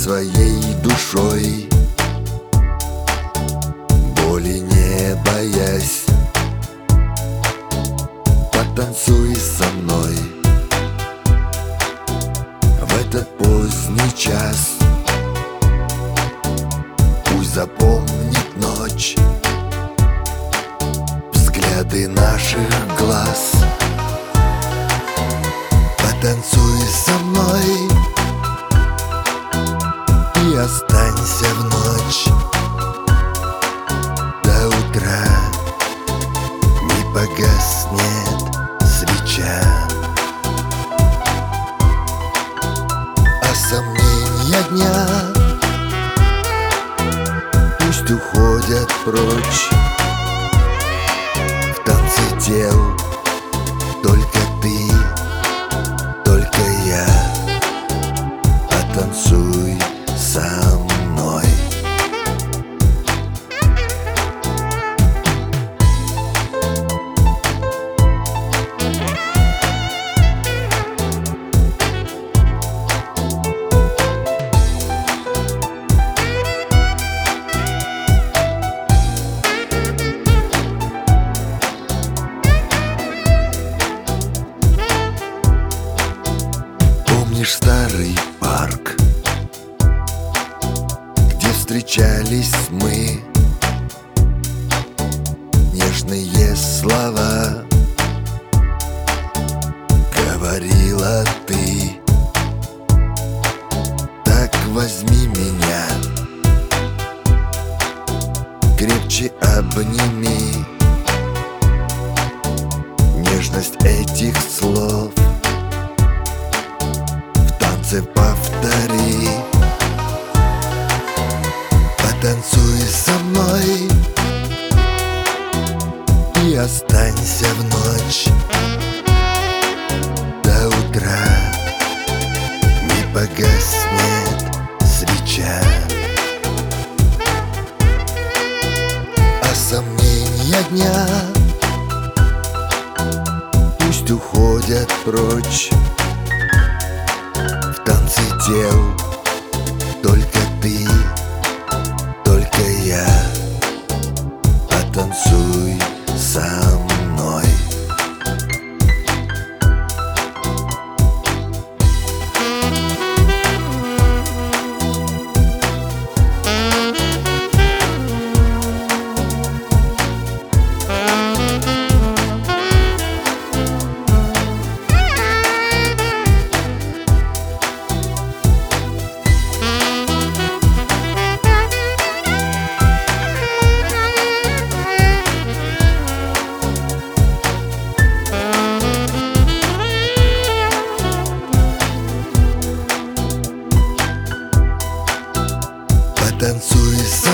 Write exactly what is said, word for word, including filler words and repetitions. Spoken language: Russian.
своей душой, боли не боясь. Потанцуй со мной в этот поздний час. Пусть запомнит ночь взгляды наших глаз. Потанцуй со мной и останься в ночь до утра. Не погаснет свеча, а сомнения дня пусть уходят прочь. В танце тел только ты, только я. Потанцуй со мной. Помнишь старый парк, где встречались мы? Нежные слова говорила ты. Так возьми меня, крепче обними. Нежность этих слов повтори. Потанцуй со мной и останься в ночь до утра. Не погаснет свеча, а сомнения дня пусть уходят прочь. В танце тел только ты, только я. Потанцуй со мной. Потанцуй со